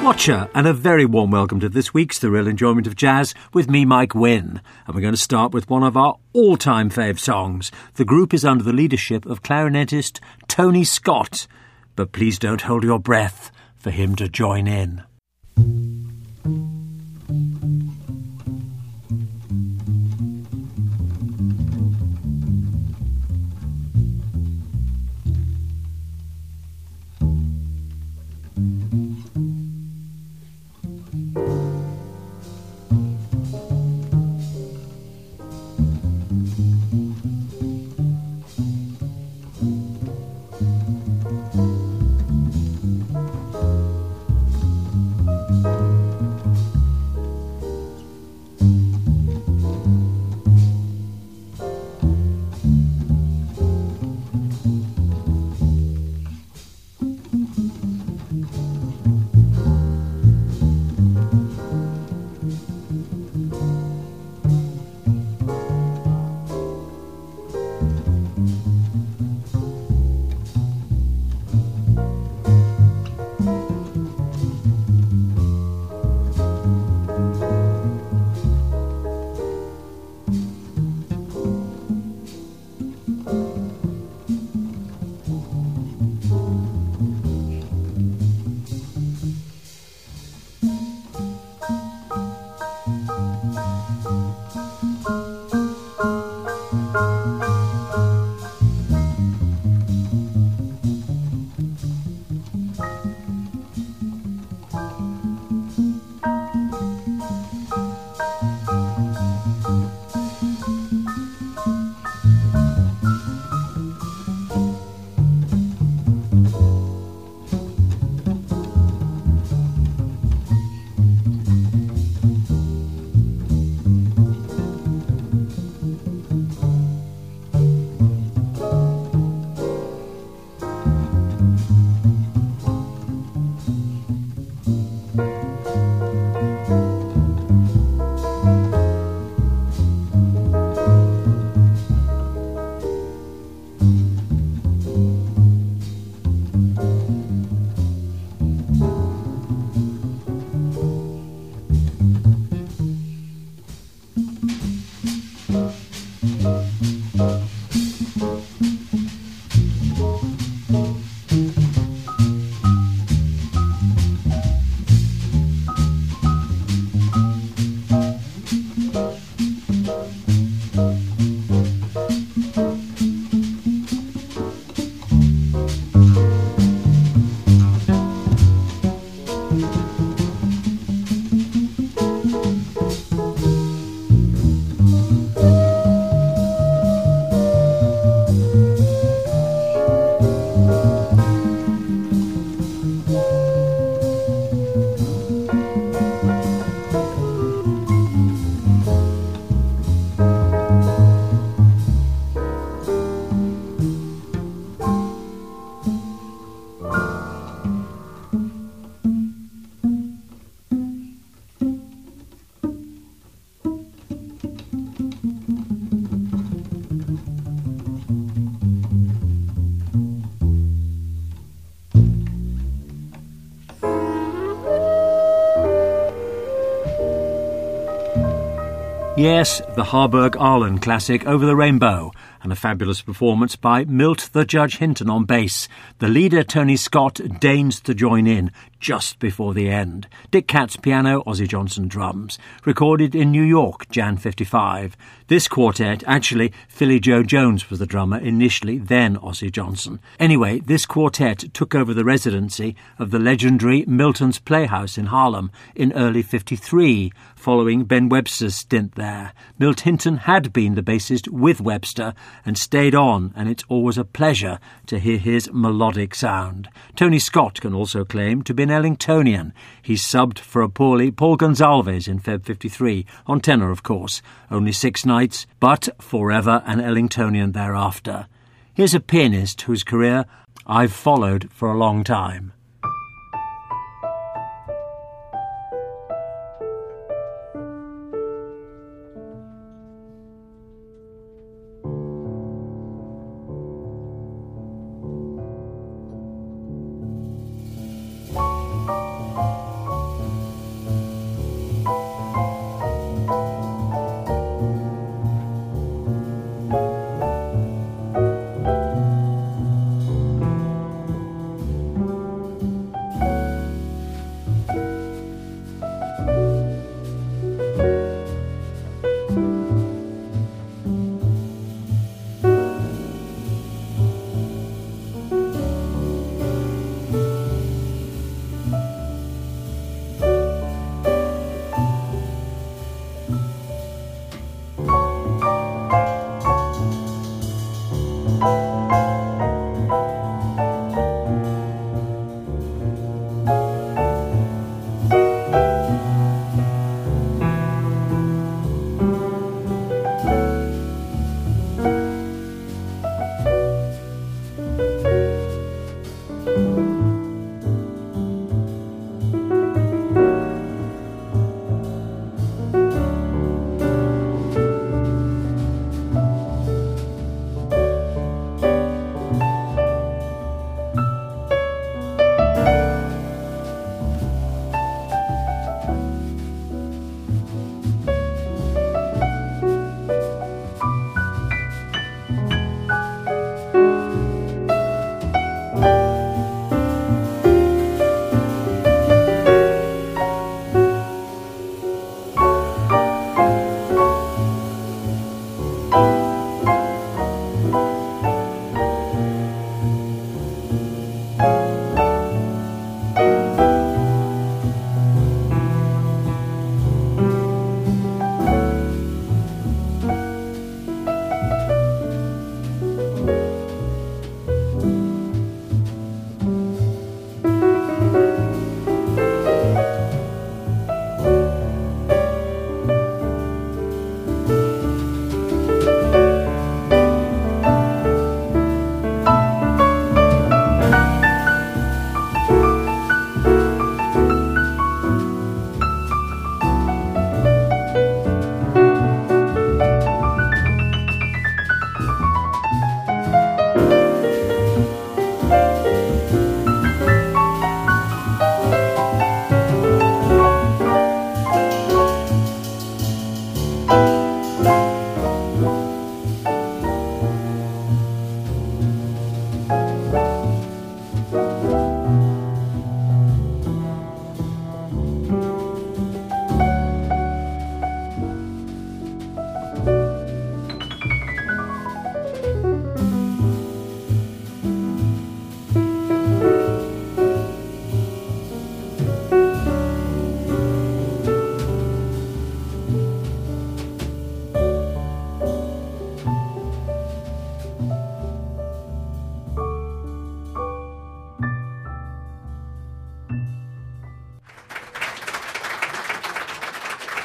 Watcher, and a very warm welcome to this week's The Real Enjoyment of Jazz with me, Mike Wynn. And we're going to start with one of our all-time fave songs. The group is under the leadership of clarinetist Tony Scott. But please don't hold your breath for him to join in. Yes, the Harburg Arlen classic Over the Rainbow, and a fabulous performance by Milt the Judge Hinton on bass. The leader, Tony Scott, deigns to join in just before the end. Dick Katz piano, Ozzie Johnson drums. Recorded in New York, Jan 55. This quartet, actually, Philly Joe Jones was the drummer initially, then Ozzie Johnson. Anyway, this quartet took over the residency of the legendary Milton's Playhouse in Harlem in early 53, following Ben Webster's stint there. Milt Hinton had been the bassist with Webster and stayed on, and it's always a pleasure to hear his melodic sound. Tony Scott can also claim to be an Ellingtonian. He subbed for a poorly Paul Gonsalves in Feb 53, on tenor of course. Only 6 nights, but forever an Ellingtonian thereafter. Here's a pianist whose career I've followed for a long time.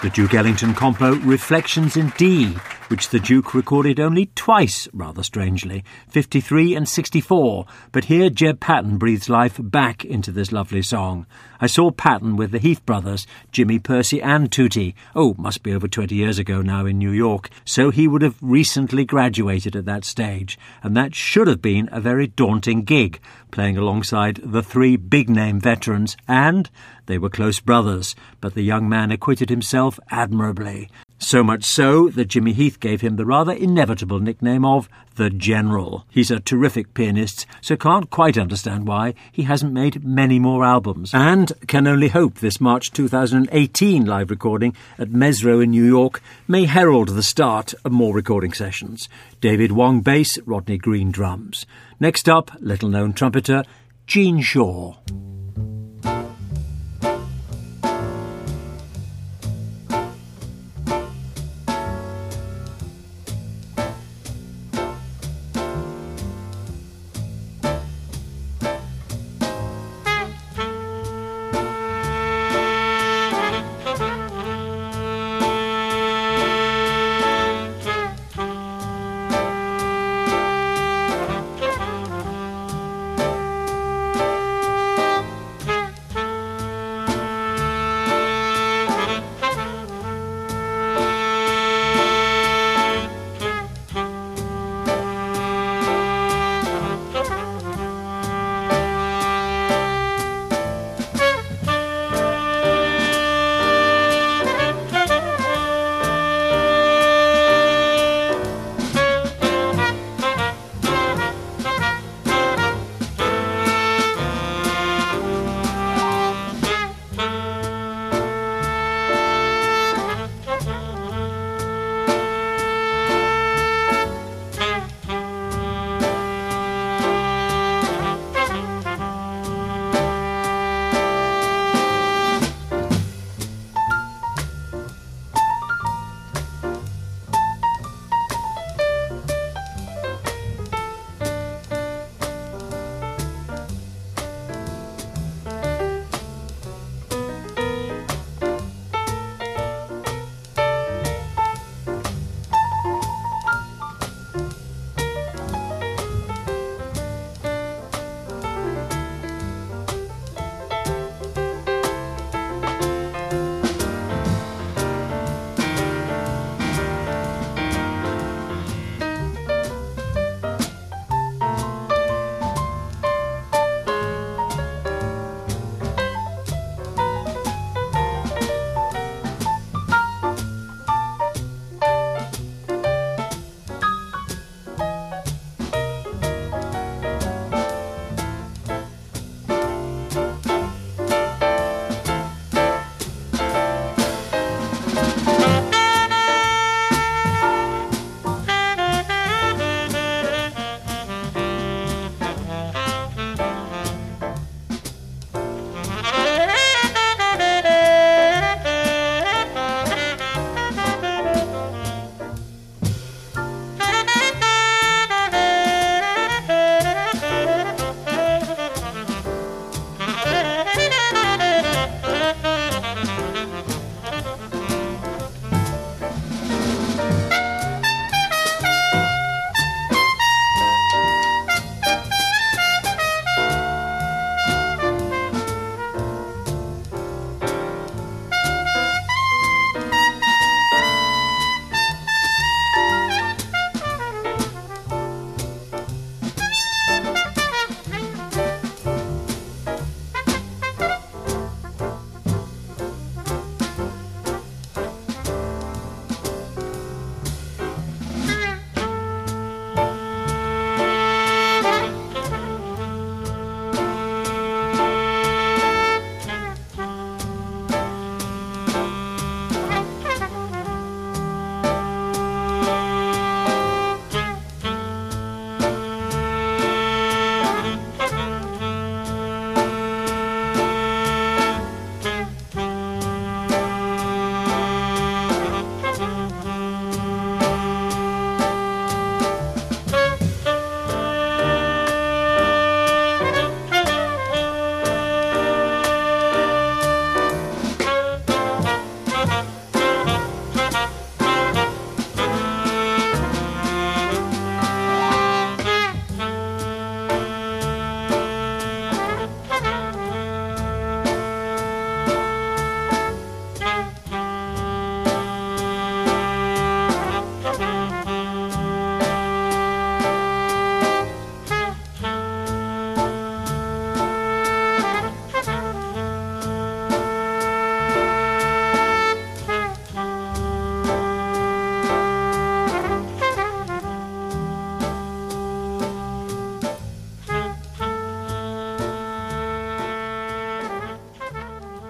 The Duke Ellington compo Reflections in D, which the Duke recorded only twice, rather strangely, 53 and 64, but here Jeb Patton breathes life back into this lovely song. I saw Patton with the Heath brothers, Jimmy, Percy and Tootie, must be over 20 years ago now in New York, so he would have recently graduated at that stage, and that should have been a very daunting gig, playing alongside the three big-name veterans, and they were close brothers, but the young man acquitted himself admirably. So much so that Jimmy Heath gave him the rather inevitable nickname of the General. He's a terrific pianist, so can't quite understand why he hasn't made many more albums, and can only hope this March 2018 live recording at Mesro in New York may herald the start of more recording sessions. David Wong bass, Rodney Green drums. Next up, little-known trumpeter Gene Shaw.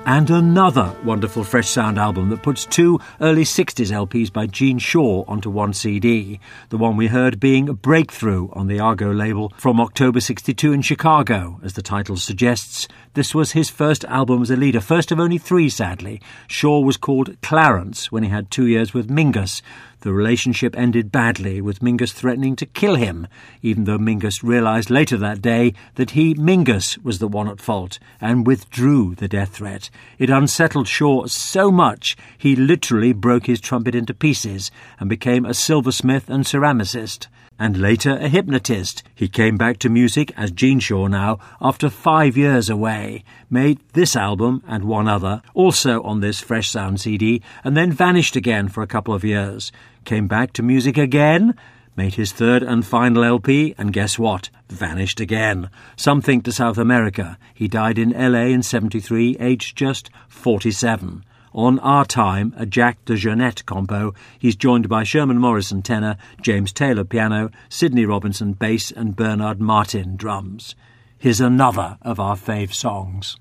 And another wonderful Fresh Sound album that puts two early 60s LPs by Gene Shaw onto one CD, the one we heard being Breakthrough on the Argo label from October 62 in Chicago. As the title suggests, this was his first album as a leader, first of only three, sadly. Shaw was called Clarence when he had 2 years with Mingus. The relationship ended badly, with Mingus threatening to kill him, even though Mingus realised later that day that he, Mingus, was the one at fault, and withdrew the death threat. It unsettled Shaw so much he literally broke his trumpet into pieces and became a silversmith and ceramicist, and later a hypnotist. He came back to music as Gene Shaw now after 5 years away, made this album and one other, also on this Fresh Sound CD, and then vanished again for a couple of years. Came back to music again, made his third and final LP, and guess what? Vanished again. Some think to South America. He died in LA in 73, aged just 47. On Our Time, a Jack DeJohnette compo, he's joined by Sherman Morrison tenor, James Taylor piano, Sidney Robinson bass, and Bernard Martin drums. Here's another of our fave songs.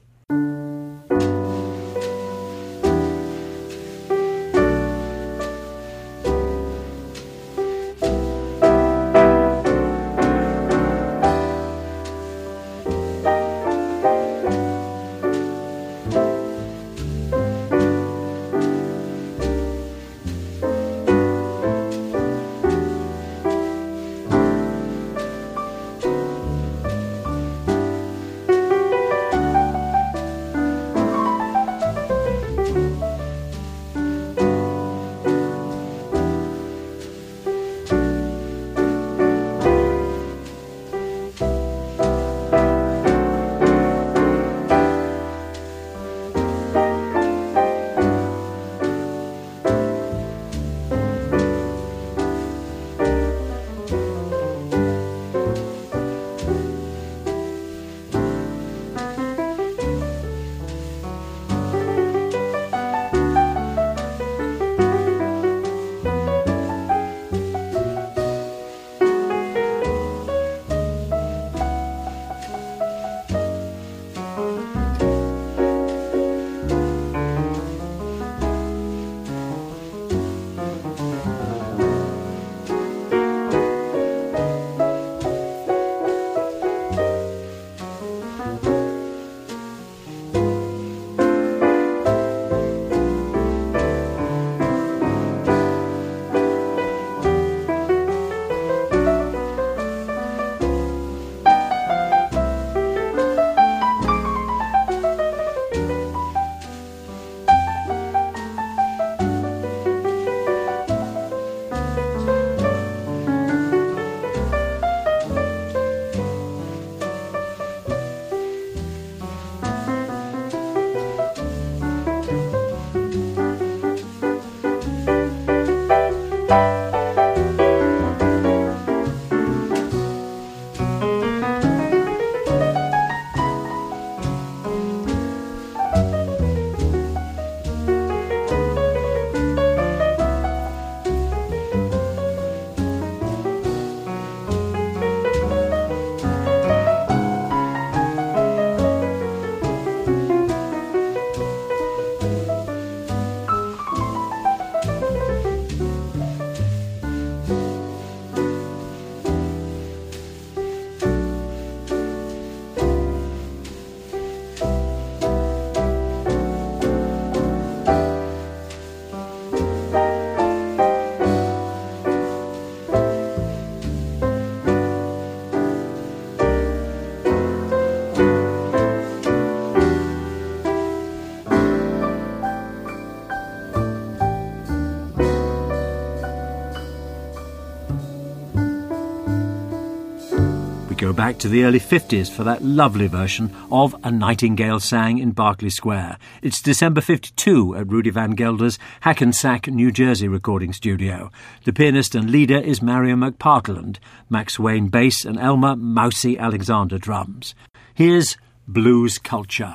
Go back to the early 50s for that lovely version of A Nightingale Sang in Berkeley Square. It's December 52 at Rudy Van Gelder's Hackensack, New Jersey recording studio. The pianist and leader is Marion McPartland, Max Wayne bass, and Elmer Mousy Alexander drums. Here's Blues Culture.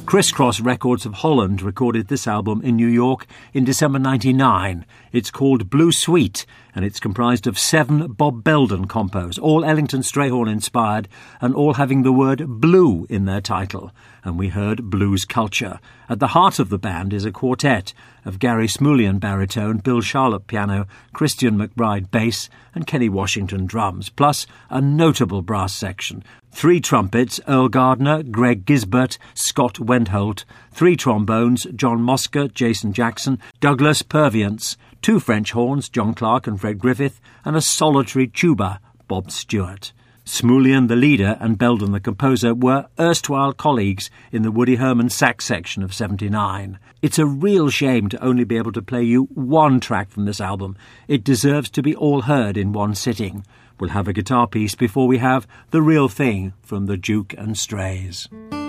Criss Cross Records of Holland recorded this album in New York in December 1999. It's called Blue Suite, and it's comprised of 7 Bob Belden compos, all Ellington Strayhorn inspired, and all having the word blue in their title. And we heard Blues Culture. At the heart of the band is a quartet of Gary Smulian baritone, Bill Charlotte piano, Christian McBride bass, and Kenny Washington drums, plus a notable brass section. 3 trumpets, Earl Gardner, Greg Gisbert, Scott Wendholt, 3 trombones, John Mosca, Jason Jackson, Douglas Purviance, 2 French horns, John Clark and Fred Griffith, and a solitary tuba, Bob Stewart. Smulian, the leader, and Belden, the composer, were erstwhile colleagues in the Woody Herman sax section of 79. It's a real shame to only be able to play you one track from this album. It deserves to be all heard in one sitting. We'll have a guitar piece before we have The Real Thing from the Duke and Strays.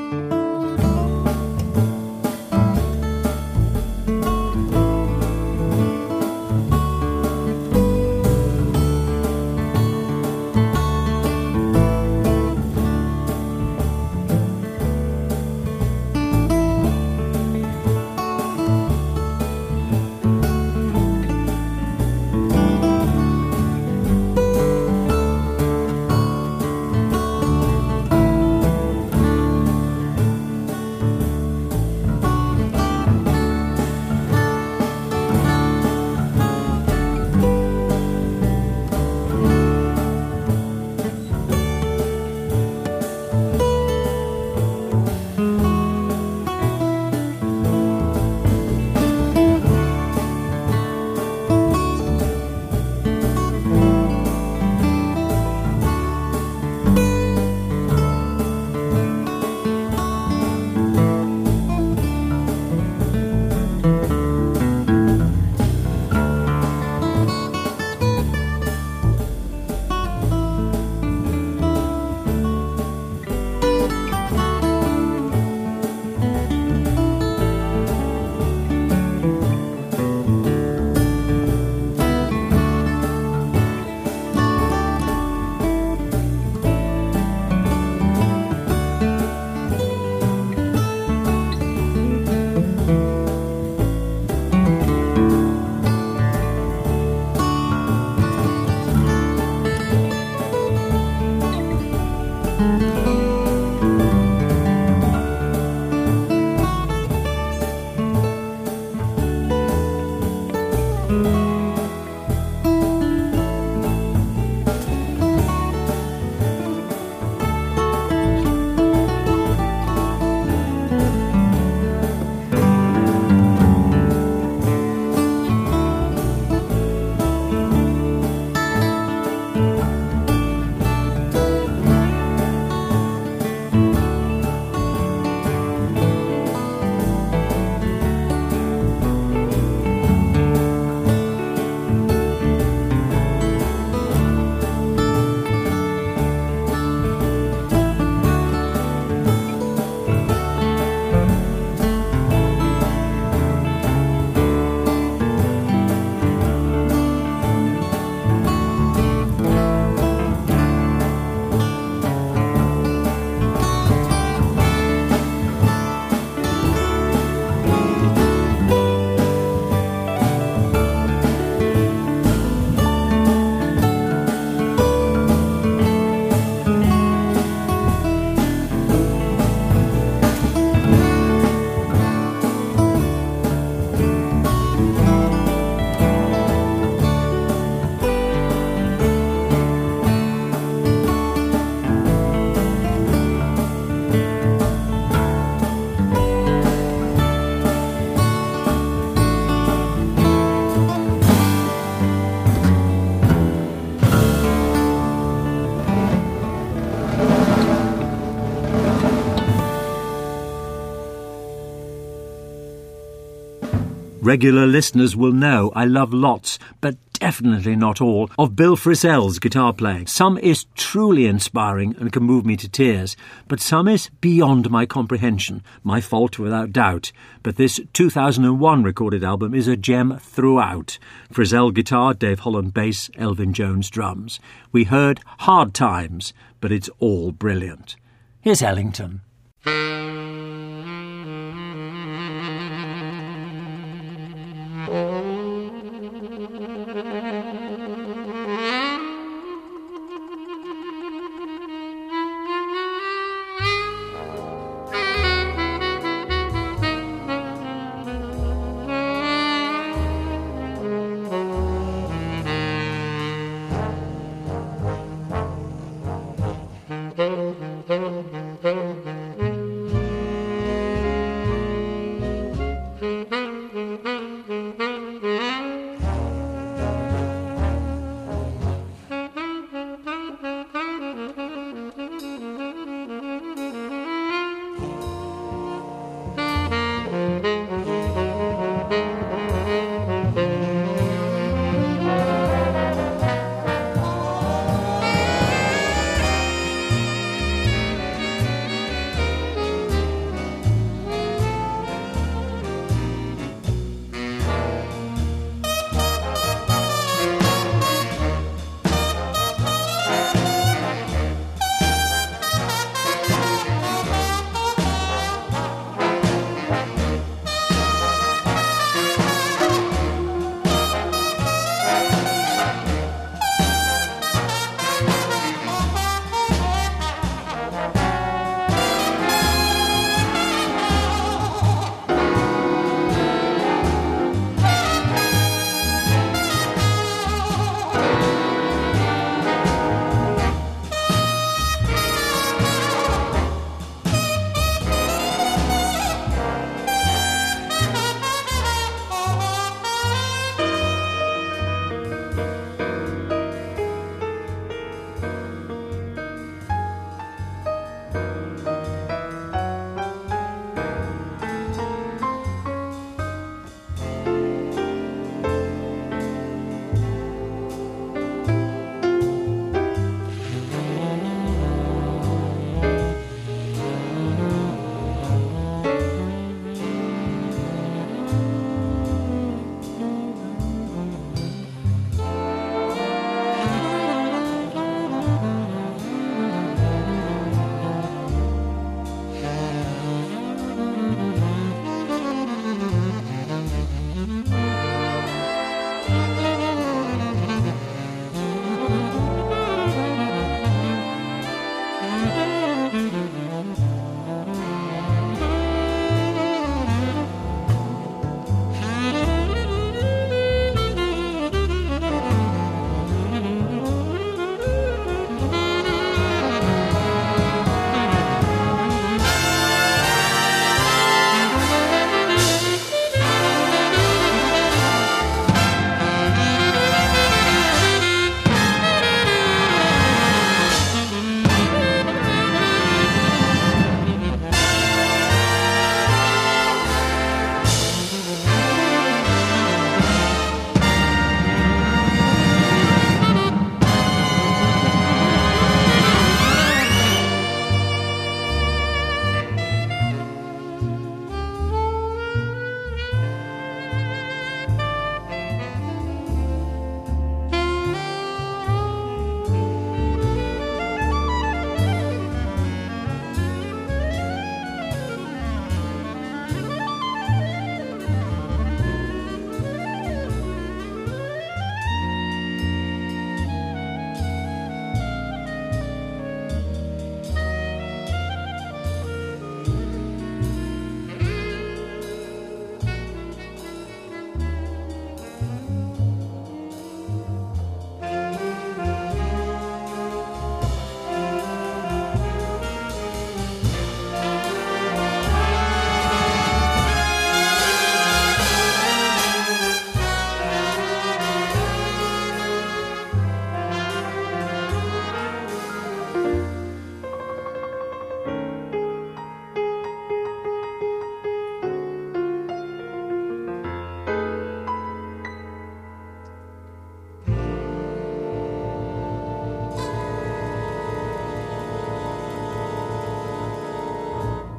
Regular listeners will know I love lots, but definitely not all, of Bill Frisell's guitar playing. Some is truly inspiring and can move me to tears, but some is beyond my comprehension. My fault without doubt. But this 2001 recorded album is a gem throughout. Frisell guitar, Dave Holland bass, Elvin Jones drums. We heard Hard Times, but it's all brilliant. Here's Ellington.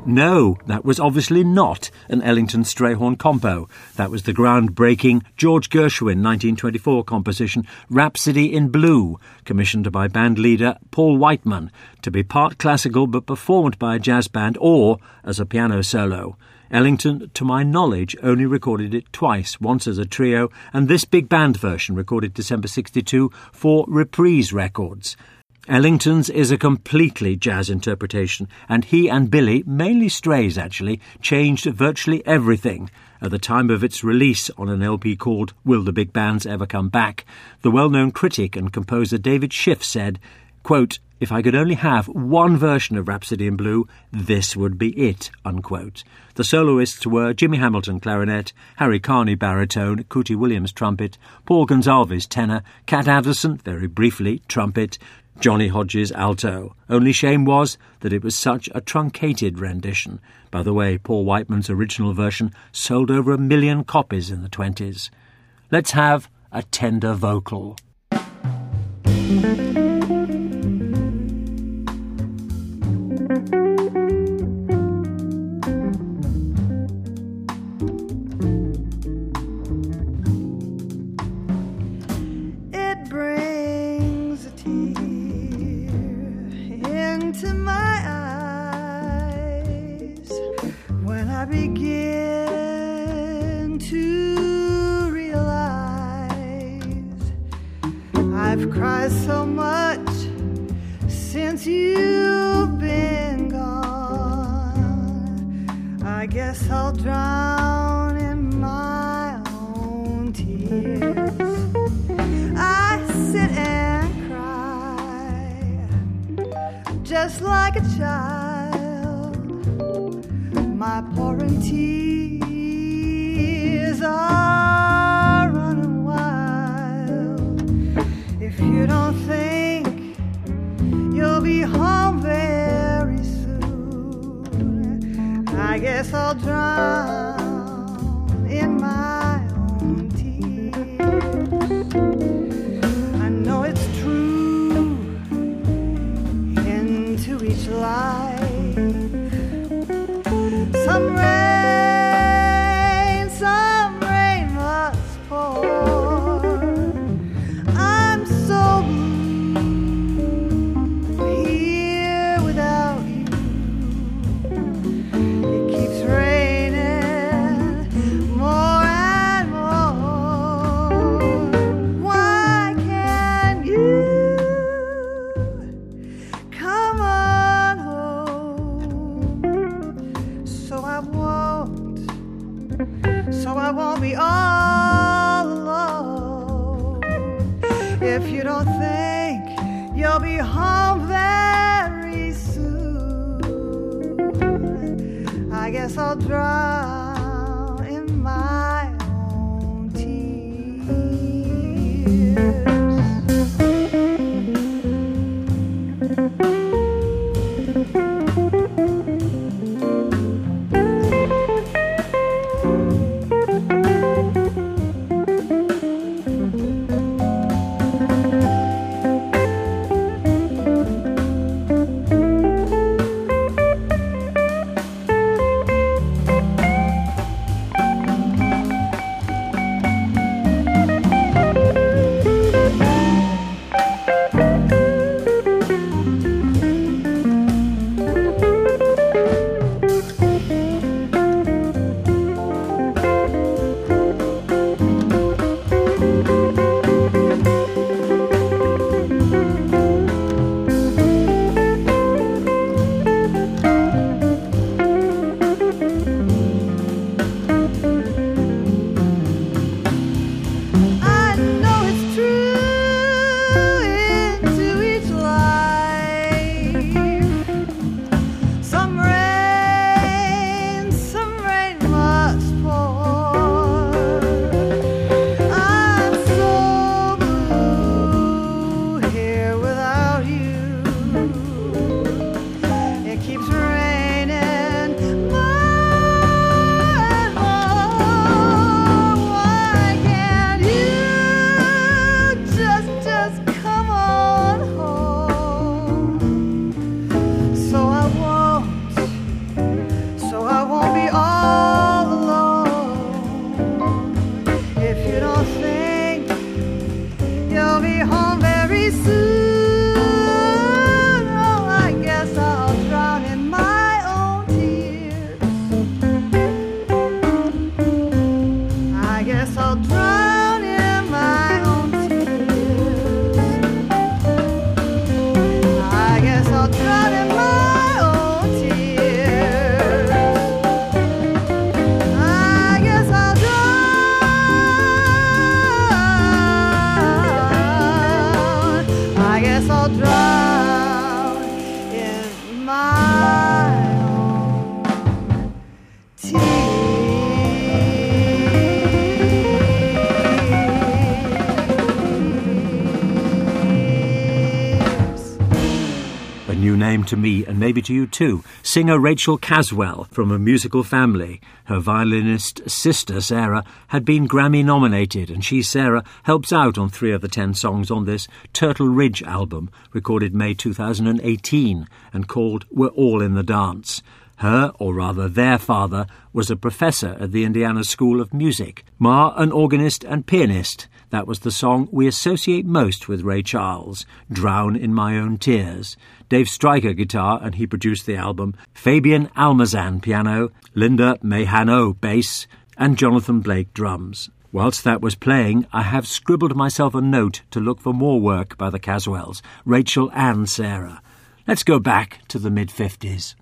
No, that was obviously not an Ellington Strayhorn compo. That was the groundbreaking George Gershwin 1924 composition Rhapsody in Blue, commissioned by band leader Paul Whiteman, to be part classical but performed by a jazz band or as a piano solo. Ellington, to my knowledge, only recorded it twice, once as a trio, and this big band version recorded December 1962 for Reprise Records. Ellington's is a completely jazz interpretation, and he and Billy, mainly Strays actually, changed virtually everything. At the time of its release on an LP called Will the Big Bands Ever Come Back, the well-known critic and composer David Schiff said, quote, "If I could only have one version of Rhapsody in Blue, this would be it," unquote. The soloists were Jimmy Hamilton clarinet, Harry Carney baritone, Cootie Williams trumpet, Paul Gonsalves tenor, Cat Addison, very briefly, trumpet, Johnny Hodges alto. Only shame was that it was such a truncated rendition. By the way, Paul Whiteman's original version sold over 1 million copies in the 1920s. Let's have a tender vocal. It brings a tear into my eyes when I begin to realize I've cried so much since you've been gone. I guess I'll drown in my own tears. I sit and cry just like a child. My pouring tears are running wild. If you don't think you'll be home very soon, I guess I'll drown in my own tears. I know it's true into each life. Some rain must pour. I'm so blue here without you. It keeps raining more and more. Why can't you come on home? So I won't be all alone. If you don't think you'll be home very soon, I guess I'll drown in my own tears. guess I'll drown in my own tears. A new name to me, and maybe to you too. Singer Rachel Caswell, from a musical family. Her violinist sister, Sarah, had been Grammy-nominated, and she, Sarah, helps out on 3 of the 10 songs on this Turtle Ridge album, recorded May 2018, and called We're All in the Dance. Her, or rather their father, was a professor at the Indiana School of Music. Ma, an organist and pianist. That was the song we associate most with Ray Charles, Drown in My Own Tears. Dave Stryker guitar, and he produced the album. Fabian Almazan piano, Linda Mehano bass, and Jonathan Blake drums. Whilst that was playing, I have scribbled myself a note to look for more work by the Caswells, Rachel and Sarah. Let's go back to the mid-50s.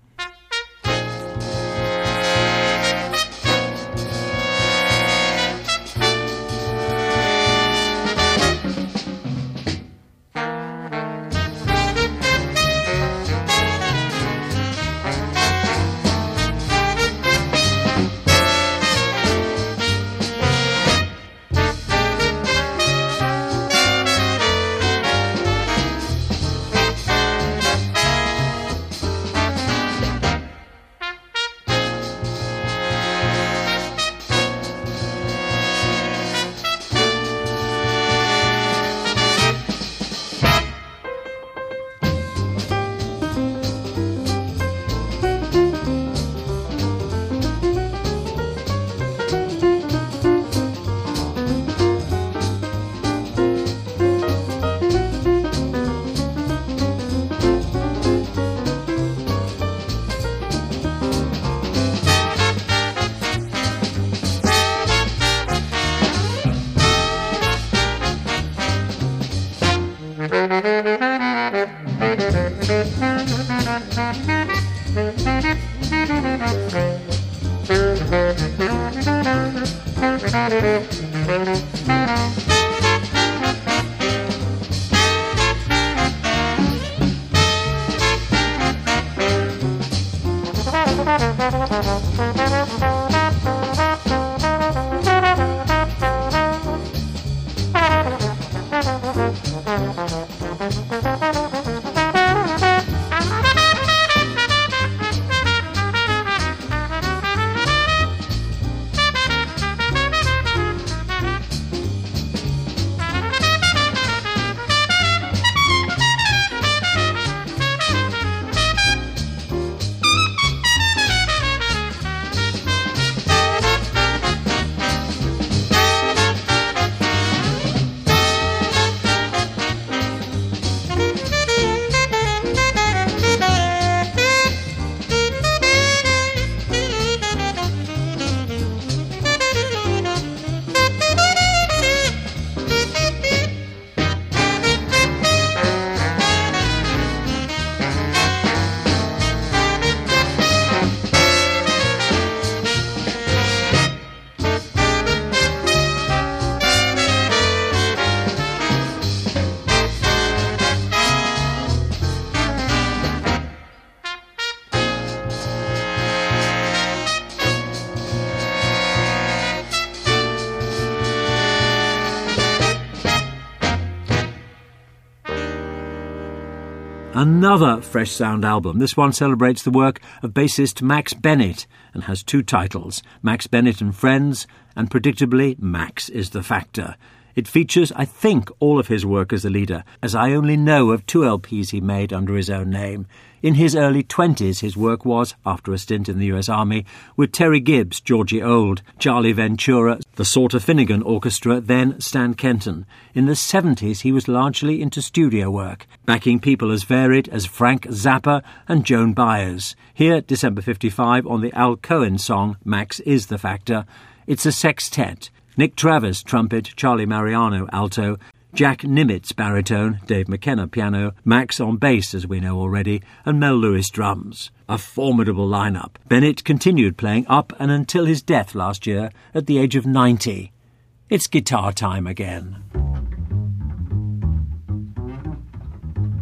Another Fresh Sound album. This one celebrates the work of bassist Max Bennett and has 2 titles, Max Bennett and Friends, and predictably, Max is the Factor. It features, I think, all of his work as a leader, as I only know of 2 LPs he made under his own name. In his early 20s, his work was, after a stint in the US Army, with Terry Gibbs, Georgie Old, Charlie Ventura, the Sauter Finnegan Orchestra, then Stan Kenton. In the 70s, he was largely into studio work, backing people as varied as Frank Zappa and Joan Baez. Here, December 55, on the Al Cohen song, Max is the Factor, it's a sextet. Nick Travis, trumpet, Charlie Mariano, alto, Jack Nimitz, baritone, Dave McKenna, piano, Max on bass, as we know already, and Mel Lewis, drums. A formidable lineup. Bennett continued playing up and until his death last year at the age of 90. It's guitar time again.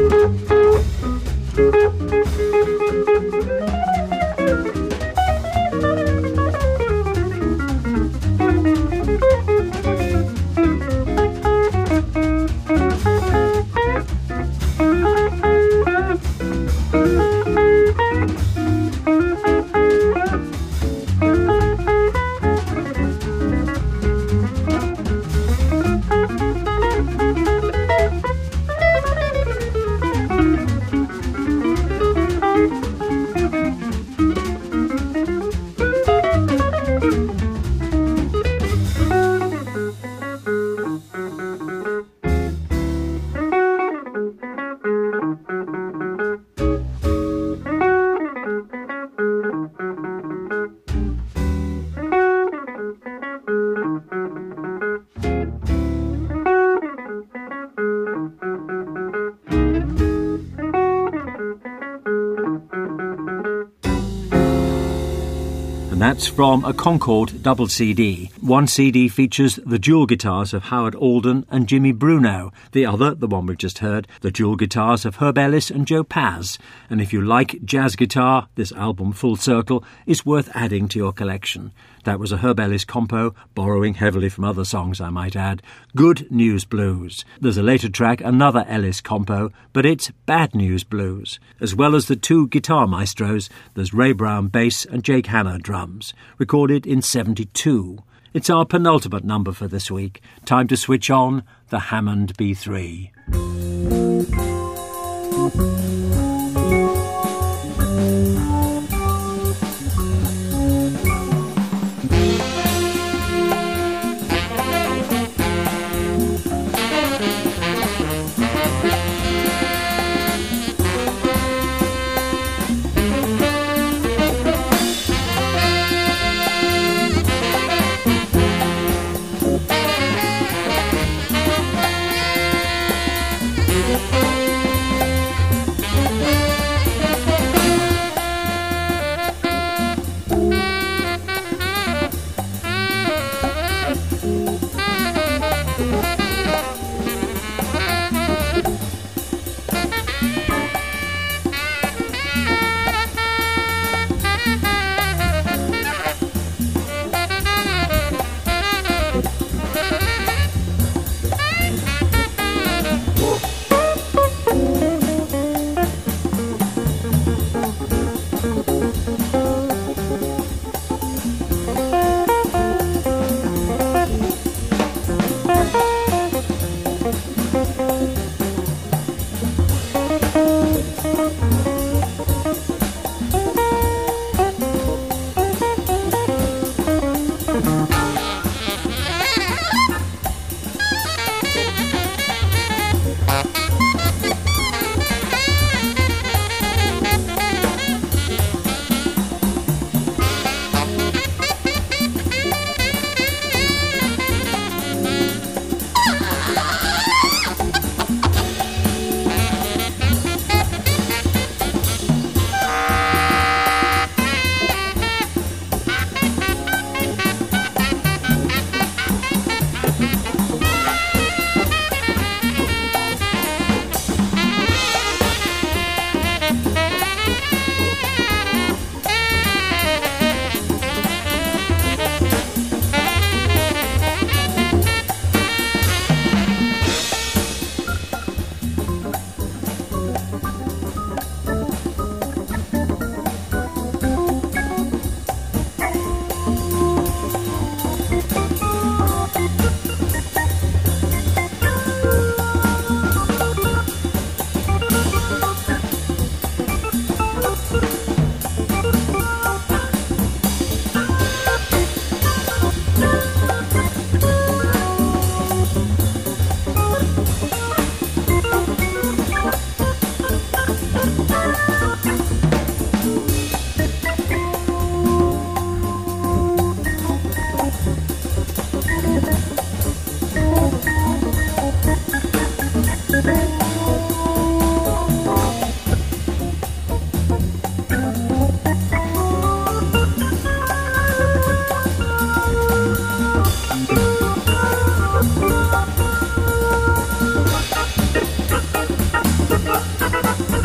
And that's from a Concord double CD. One CD features the dual guitars of Howard Alden and Jimmy Bruno. The other, the one we've just heard, the dual guitars of Herb Ellis and Joe Paz. And if you like jazz guitar, this album, Full Circle, is worth adding to your collection. That was a Herb Ellis compo, borrowing heavily from other songs, I might add. Good News Blues. There's a later track, another Ellis compo, but it's Bad News Blues. As well as the two guitar maestros, there's Ray Brown bass and Jake Hanna drums, recorded in '72. It's our penultimate number for this week. Time to switch on the Hammond B3.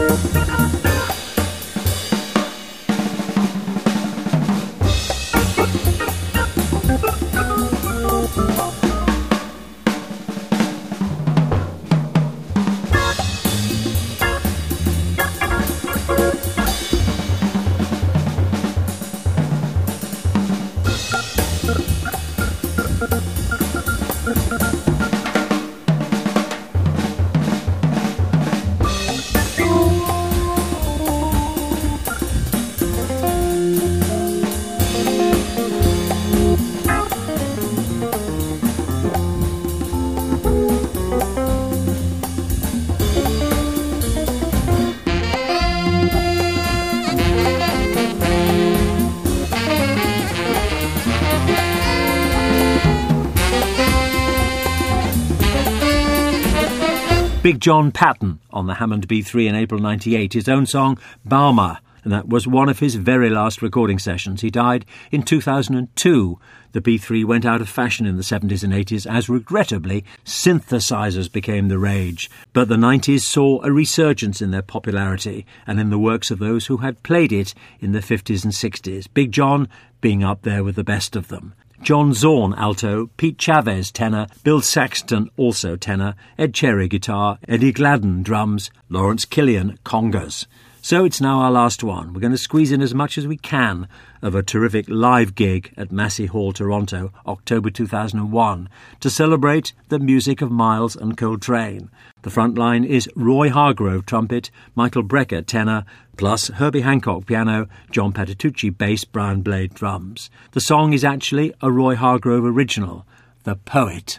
Big John Patton on the Hammond B3 in April 98, his own song Balmer, and that was one of his very last recording sessions. He died in 2002. The B3 went out of fashion in the 70s and 80s as, regrettably, synthesizers became the rage. But the 90s saw a resurgence in their popularity and in the works of those who had played it in the 50s and 60s, Big John being up there with the best of them. John Zorn, alto, Pete Chavez, tenor, Bill Saxton, also tenor, Ed Cherry, guitar, Eddie Gladden, drums, Lawrence Killian, congas. So it's now our last one. We're going to squeeze in as much as we can of a terrific live gig at Massey Hall, Toronto, October 2001, to celebrate the music of Miles and Coltrane. The front line is Roy Hargrove, trumpet, Michael Brecker, tenor, plus Herbie Hancock, piano, John Patitucci, bass, Brian Blade, drums. The song is actually a Roy Hargrove original, The Poet.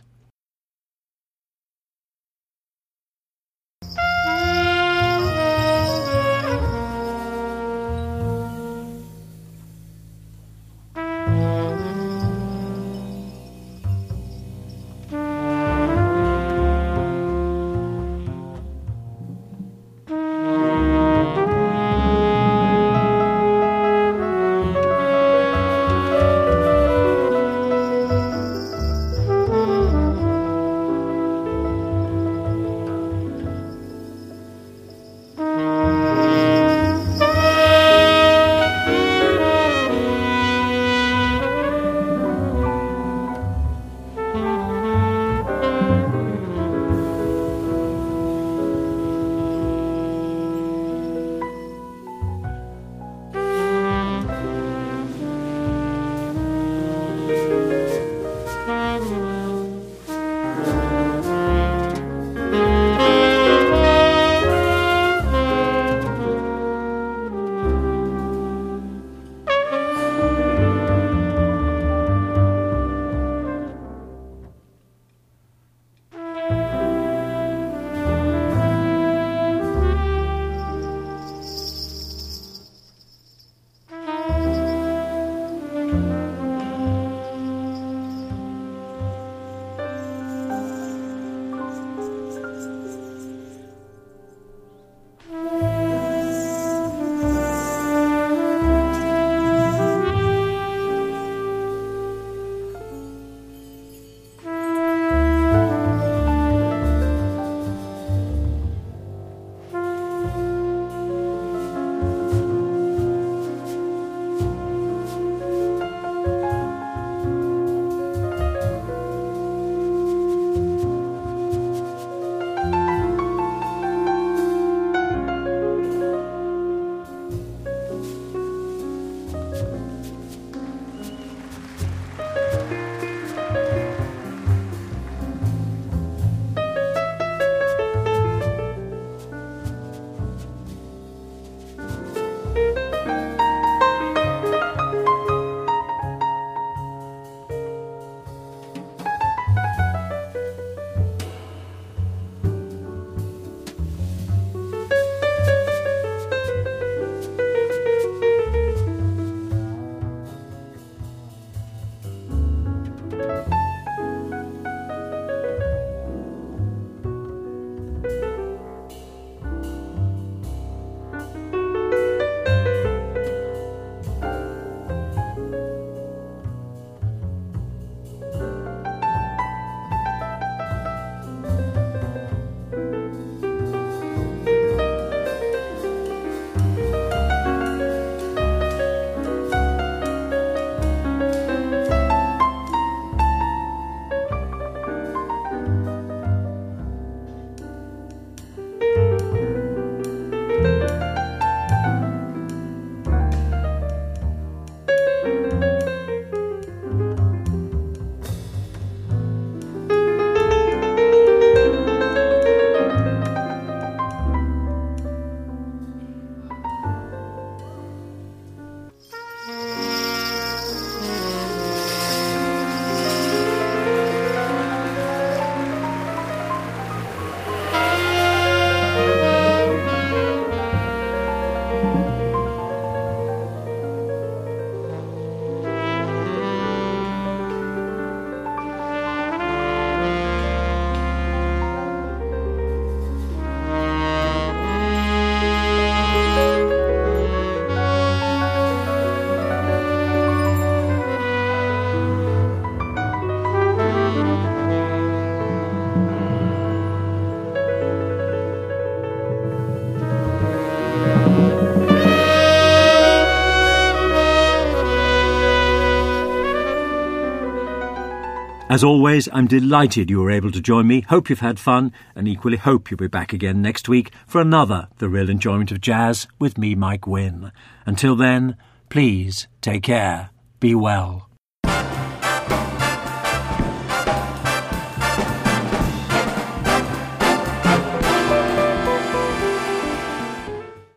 As always, I'm delighted you were able to join me. Hope you've had fun, and equally hope you'll be back again next week for another The Real Enjoyment of Jazz with me, Mike Wynne. Until then, please take care. Be well.